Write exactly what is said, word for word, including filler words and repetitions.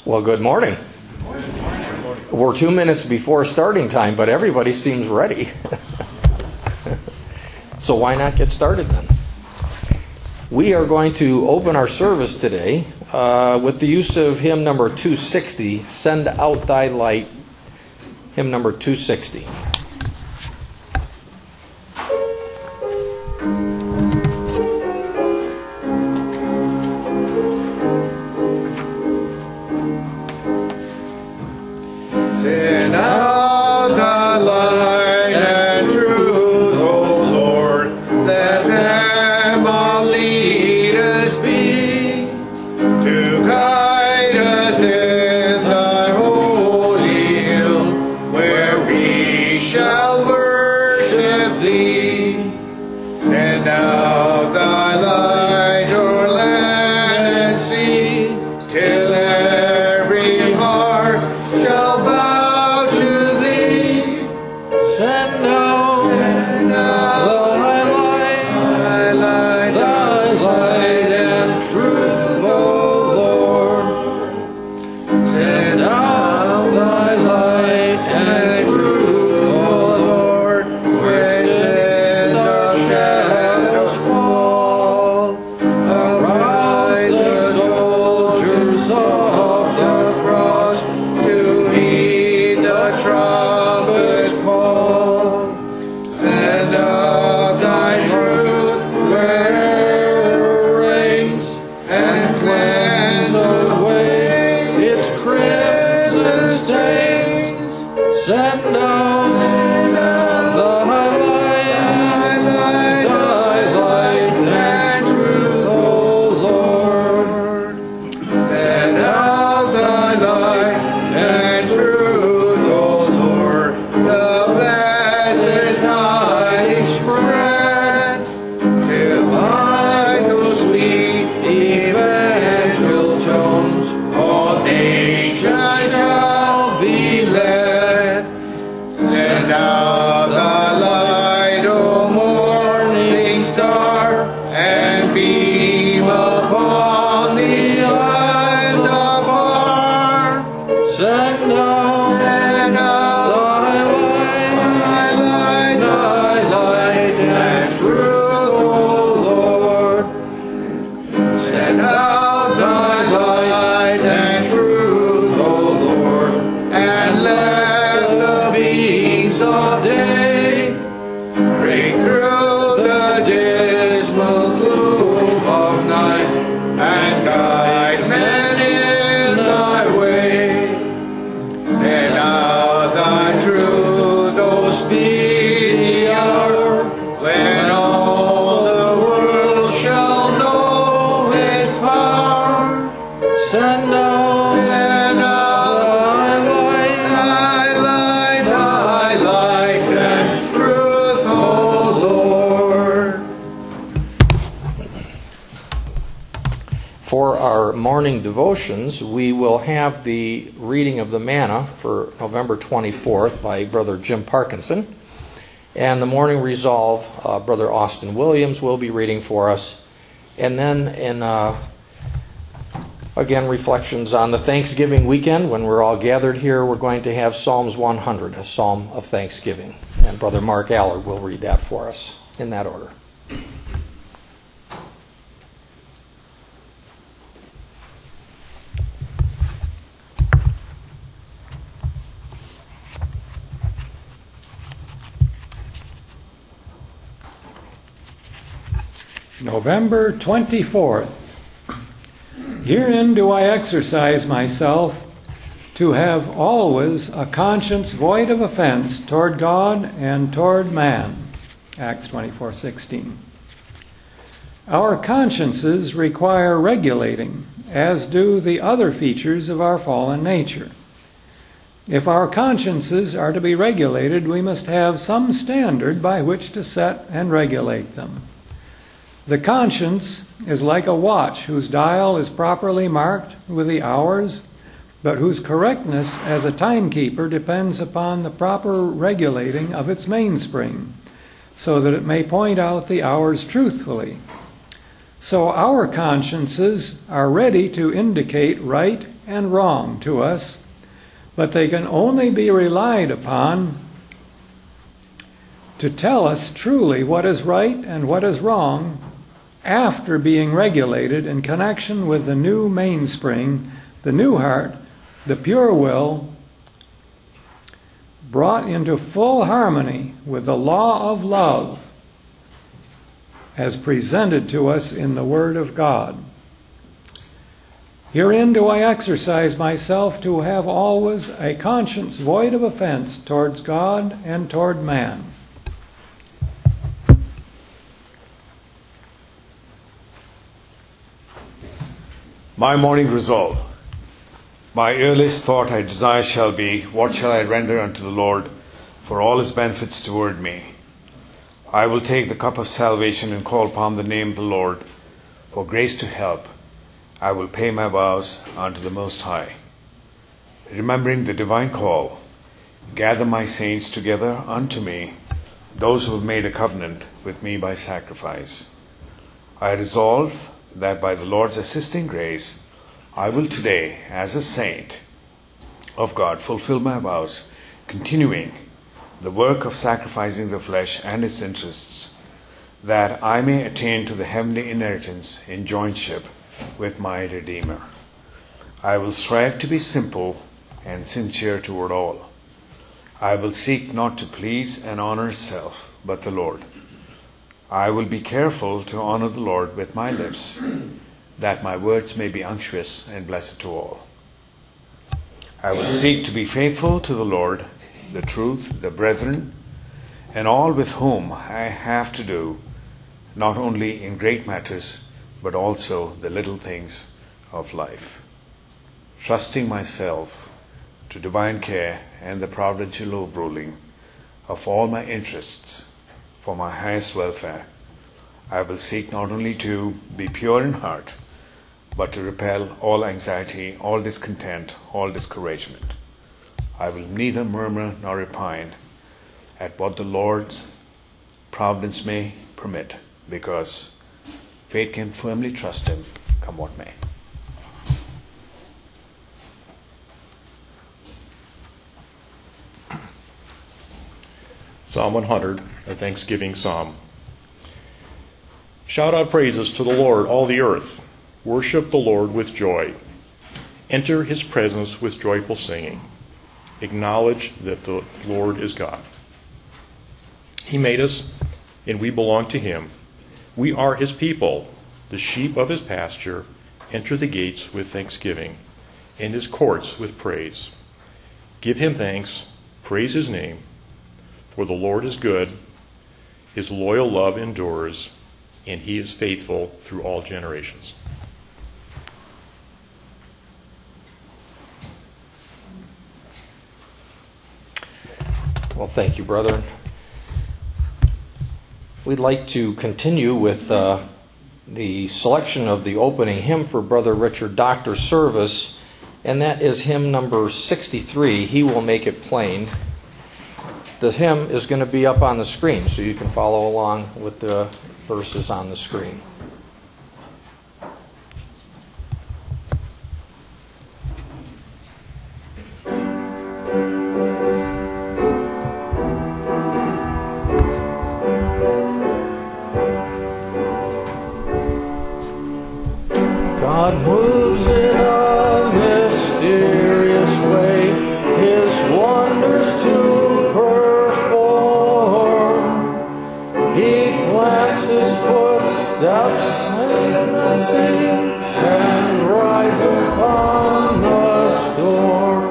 Well, good morning. We're two minutes before starting time, but everybody seems ready. So why not get started then? We are going to open our service today uh, with the use of hymn number two sixty, Send Out Thy Light, hymn number two sixty. Morning devotions, we will have the reading of the manna for November twenty-fourth by Brother Jim Parkinson. And the morning resolve, uh, Brother Austin Williams will be reading for us. And then, in uh, again, reflections on the Thanksgiving weekend, when we're all gathered here, we're going to have Psalms one hundred, a psalm of thanksgiving. And Brother Mark Allard will read that for us in that order. November twenty-fourth. Herein do I exercise myself to have always a conscience void of offense toward God and toward man. Acts twenty-four sixteen. Our consciences require regulating, as do the other features of our fallen nature. If our consciences are to be regulated, we must have some standard by which to set and regulate them. The conscience is like a watch whose dial is properly marked with the hours, but whose correctness as a timekeeper depends upon the proper regulating of its mainspring, so that it may point out the hours truthfully. So our consciences are ready to indicate right and wrong to us, but they can only be relied upon to tell us truly what is right and what is wrong after being regulated in connection with the new mainspring, the new heart, the pure will, brought into full harmony with the law of love as presented to us in the Word of God. Herein do I exercise myself to have always a conscience void of offense towards God and toward man. My morning resolve. My earliest thought I desire shall be, what shall I render unto the Lord for all his benefits toward me? I will take the cup of salvation and call upon the name of the Lord for grace to help. I will pay my vows unto the Most High. Remembering the divine call, gather my saints together unto me, those who have made a covenant with me by sacrifice. I resolve that by the Lord's assisting grace, I will today, as a saint of God, fulfill my vows, continuing the work of sacrificing the flesh and its interests, that I may attain to the heavenly inheritance in jointship with my Redeemer. I will strive to be simple and sincere toward all. I will seek not to please and honor self, but the Lord. I will be careful to honor the Lord with my lips, that my words may be unctuous and blessed to all. I will seek to be faithful to the Lord, the truth, the brethren, and all with whom I have to do, not only in great matters, but also the little things of life. Trusting myself to divine care and the providential overruling of all my interests for my highest welfare, I will seek not only to be pure in heart, but to repel all anxiety, all discontent, all discouragement. I will neither murmur nor repine at what the Lord's providence may permit, because faith can firmly trust him, come what may. Psalm one hundred, a thanksgiving psalm. Shout out praises to the Lord, all the earth. Worship the Lord with joy. Enter his presence with joyful singing. Acknowledge that the Lord is God. He made us, and we belong to him. We are his people, the sheep of his pasture. Enter the gates with thanksgiving, and his courts with praise. Give him thanks, praise his name, for the Lord is good, his loyal love endures, and he is faithful through all generations. Well, thank you, brethren. We'd like to continue with uh, the selection of the opening hymn for Brother Richard Doctor's service, and that is hymn number sixty-three, He Will Make It Plain. The hymn is going to be up on the screen, so you can follow along with the verses on the screen. God moves in a mysterious way, his wonders to perform. He plants his footsteps in the sea.